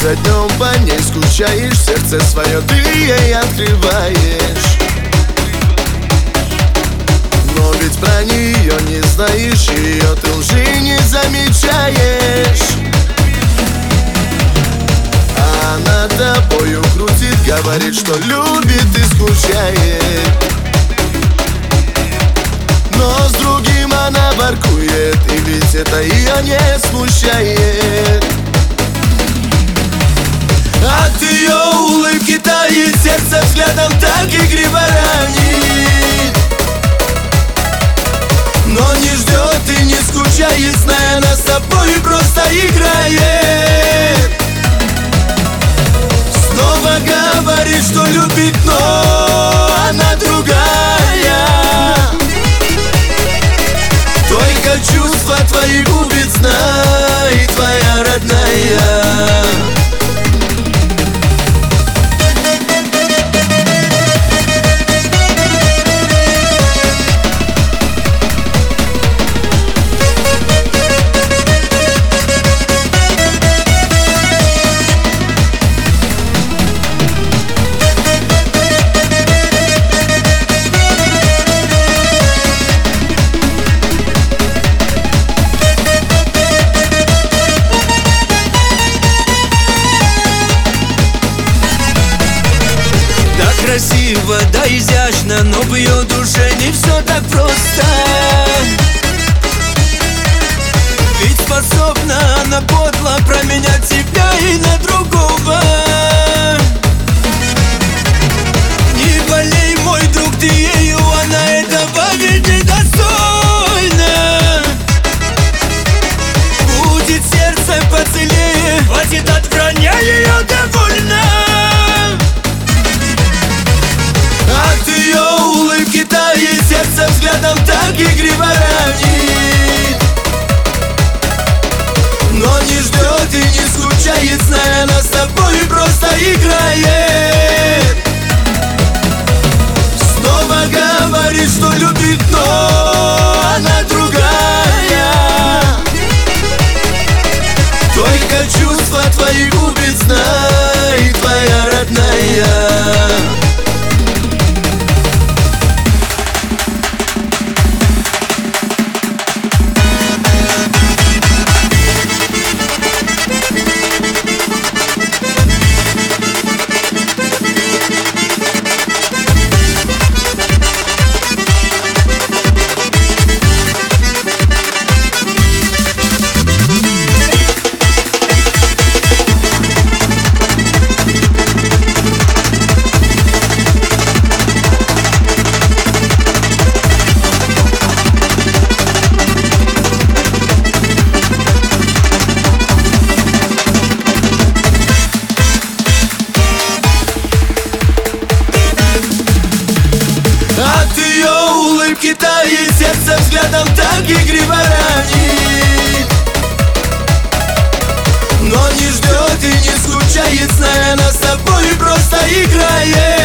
за днем по ней скучаешь, сердце свое ты ей открываешь. Но ведь про нее не знаешь, ее ты лжи не замечаешь. А она тобою крутит, говорит, что любит и скучает. Но с другим она воркует, и ведь это ее не смущает. От ее улыбки тает сердце, взглядом так игриво ранит. Но не ждет и не скучает, зная, она с тобой просто играет. Снова говорит, что любит, но она другая. Только чувства твои губит, знай, твоя родная. Красиво, да изящно, но в ее душе не все так просто. Ведь способна она подло променять себя и на другого. Не болей, мой друг, ты ею, она этого ведь недостойна. Будет сердце поцелее, хватит от вранья, ее довольно. От ее улыбки тает сердце, взглядом так игриво ранит. Но не ждет и не скучает, зная, она с тобой просто играет. Снова говорит, что любит, но она другая. Только чувства твои губит, знай, твоя родная. От ее улыбки тает сердце, взглядом так игриво ранит. Но не ждет и не скучает, зная, она с тобой просто играет.